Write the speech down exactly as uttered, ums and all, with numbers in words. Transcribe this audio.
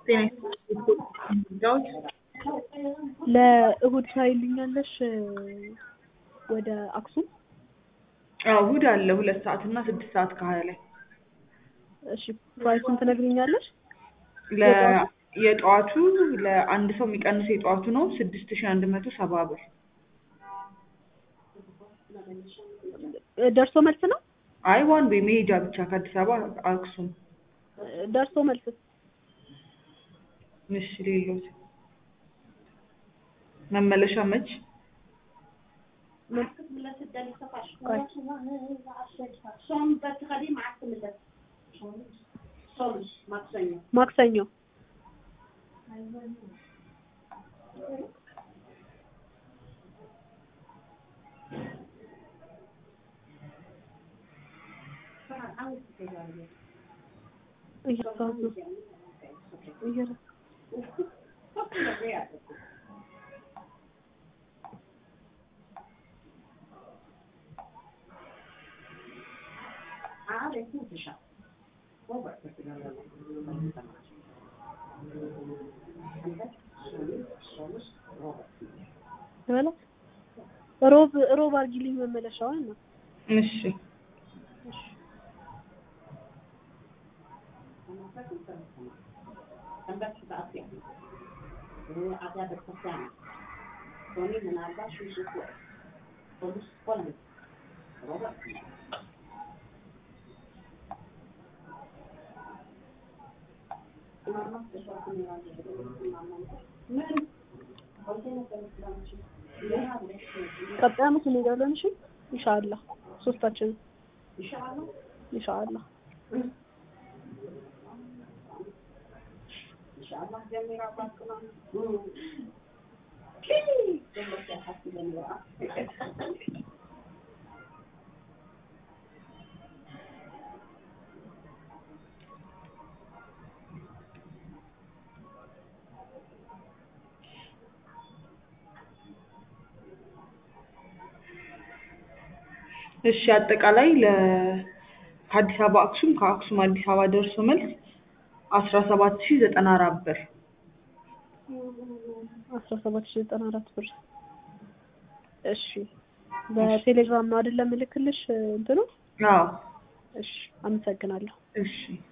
ለእሁድ ታይልኛለሽ ወደ አክሱም? አዎ እሁድ አለ ሁለት ሰዓት እና ስድስት ሰዓት ከሀያ ላይ። እሺ ፕራይሱን ትነግሪኛለሽ? ለ የጠዋቱ ለአንድ ሰው የሚቀንሰው የጠዋቱ ነው ስድስት ሺህ አንድ መቶ ሰባ ብር። ደርሶ መልስ ነው? አይ ዋን ዌይ መሄጃ ብቻ ከአዲስ አበባ አክሱም። ደርሶ መልስ? እሺ ሌሎች መመለሻ መች? ማክሰኞ ሮብ ሮብ አርጊልኝ መመለሻውን ነው። እሺ ቀጣይ ዓመት እንሄዳለን። እሺ ኢንሻአላህ ሶስታችን ኢንሻአላህ ኢንሻአላህ ኢንሻአላህ ጀሚራ ባክና እሺ አጠቃላይ ለ ከአዲስ አበባ አክሱም ከአክሱም አዲስ አበባ ደርሶ መልስ አስራ ሰባት ሺህ ዘጠና አራት ብር። አስራ ሰባት ሺህ ዘጠና አራት ብር። እሺ በቴሌግራም ነው አይደለም ልክልሽ እንትኑ? አዎ እሺ አመሰግናለሁ። እሺ